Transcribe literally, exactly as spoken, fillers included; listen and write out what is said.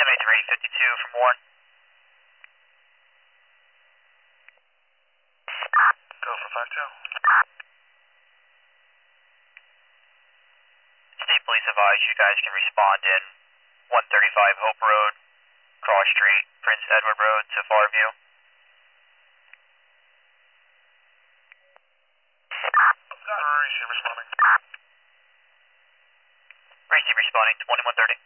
seventy-three fifty-two from Warren. Go for five two. State Police advise you guys can respond in one thirty-five Hope Road, Cross Street, Prince Edward Road to Farview. Receive responding. Receive responding, twenty-one thirty.